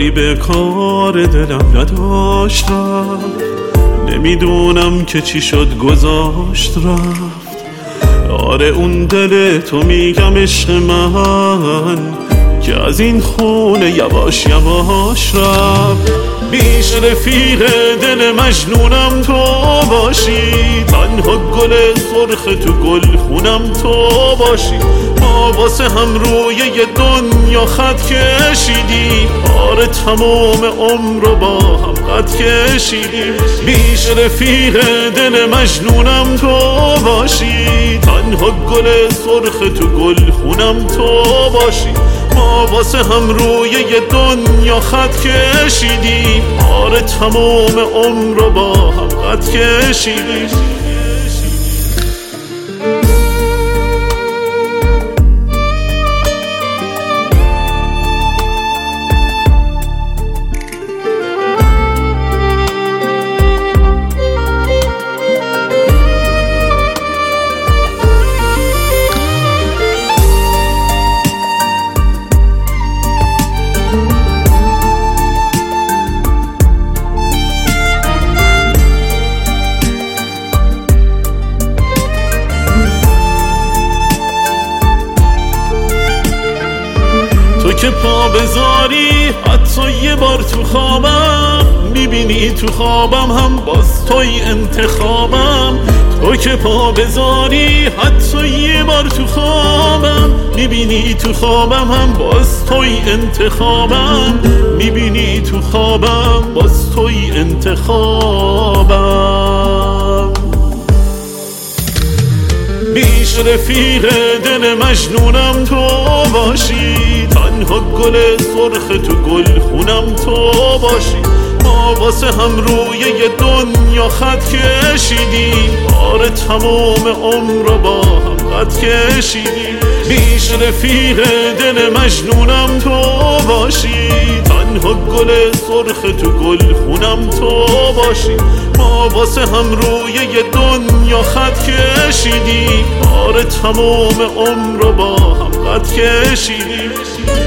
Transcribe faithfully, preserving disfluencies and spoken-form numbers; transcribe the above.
ولی به کار دلم نداشت رفت. نمیدونم که چی شد گذاشت رفت. آره اون دل تو میگم عشق من که از این خونه یواش یواش رفت. بیش رفیق دل مجنونم تو باشی، تنها گل سرخ تو گل خونم تو باشی. ما واسه هم روی یه دنیا خط کشیدیم، آره تمام عمر رو با هم خط کشیدیم. بیش رفیق دل مجنونم تو باشی، تنها گل سرخ تو گل خونم تو باشی. ما واسه هم روی یه دنیا خط کشیدیم، آره تمام عمر رو با هم خط کشیدیم. تو که پا بذاری حتی یه بار تو خوابم، میبینی تو خوابم هم باز توی انتخابم. تو که پا بذاری حتی یه بار تو خوابم، میبینی تو خوابم هم باز توی انتخابم. میبینی تو خوابم باز توی انتخابم. بیش رفیق دل مجنونم تو باشی، تنها گل سرخ تو گل خونم تو باشی. ما واسه هم روی یه دنیا خط کشیدیم، آره تمام عمر رو با هم خط کشیدیم. بیش رفیق دل مجنونم تو باشی، تنها گل سرخ تو گل خونم تو باشی. ما واسه هم روی یه دنیا خط کشیدیم، آره تمام عمر رو با هم خط کشیدیم.